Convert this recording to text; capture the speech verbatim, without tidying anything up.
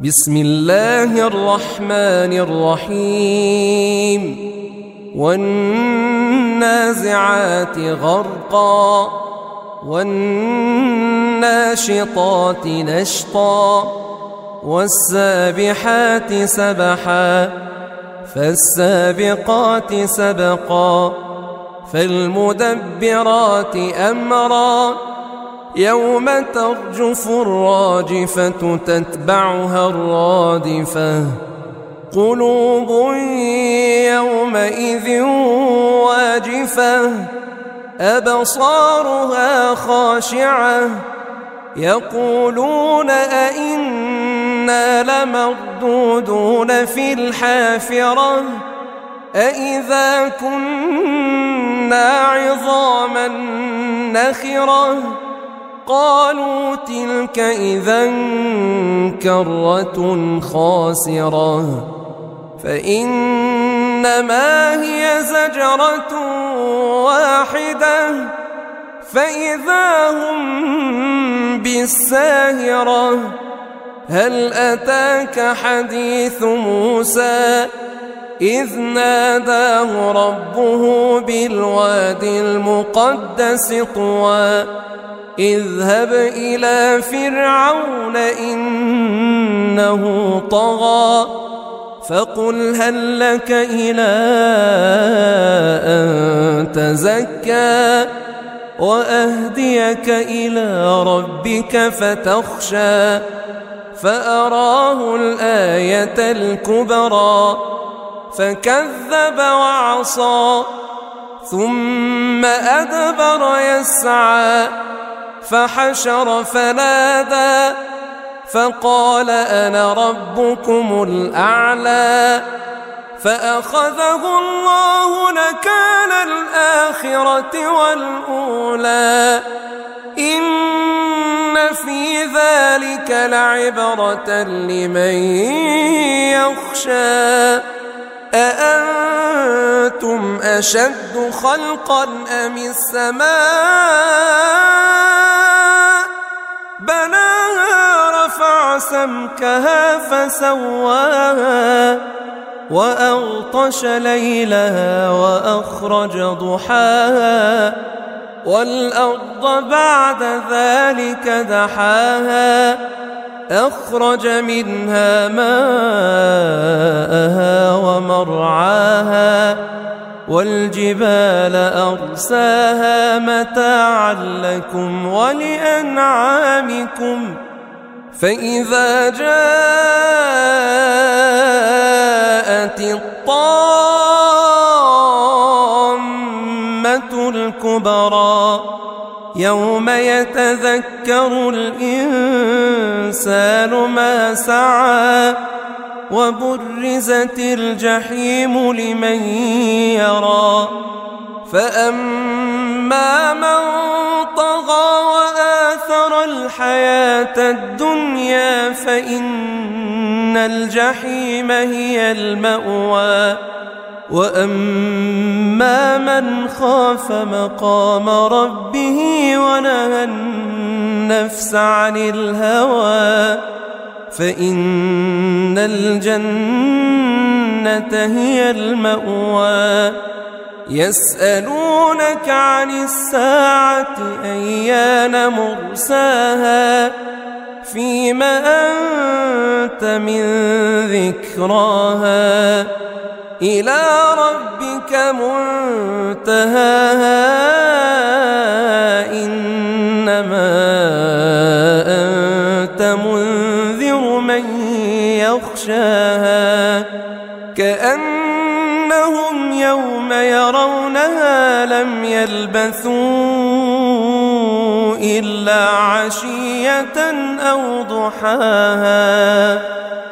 بسم الله الرحمن الرحيم والنازعات غرقا والناشطات نشطا والسابحات سبحا فالسابقات سبقا فالمدبرات أمرا يوم ترجف الراجفة تتبعها الرادفة قلوب يومئذ واجفة أبصارها خاشعة يقولون أئنا لمردودون في الحافرة أئذا كنا عظاما نخرة قالوا تلك إذا كرة خاسرة فإنما هي زجرة واحدة فإذا هم بالساهرة هل أتاك حديث موسى إذ ناداه ربه بالوادي المقدس طوى اذهب إلى فرعون إنه طغى فقل هل لك إلى أن تزكى وأهديك إلى ربك فتخشى فأراه الآية الكبرى فكذب وعصى ثم أدبر يسعى فحشر فنادى فقال أنا ربكم الأعلى فأخذه الله نكال الآخرة والأولى إن في ذلك لعبرة لمن يخشى أأنتم أشد خلقا أم السماء بناها رفع سمكها فسواها وأغطش ليلها وأخرج ضحاها والأرض بعد ذلك دحاها أخرج منها ماءها ومرعاها والجبال أرساها متاعا لكم ولأنعامكم فإذا جاءت الطامة الكبرى يوم يتذكر الإنسان ما سعى وبرزت الجحيم لمن يرى فأما من طغى وآثر الحياة الدنيا فإن الجحيم هي المأوى وأما من خاف مقام ربه ونهى النفس عن الهوى فإن الجنة هي المأوى يسألونك عن الساعة أيان مرساها فيم أنت من ذكراها إلى ربك منتهاها إنما أنت منذر من يخشاها كأنهم يوم يرونها لم يلبثوا إلا عشية أو ضحاها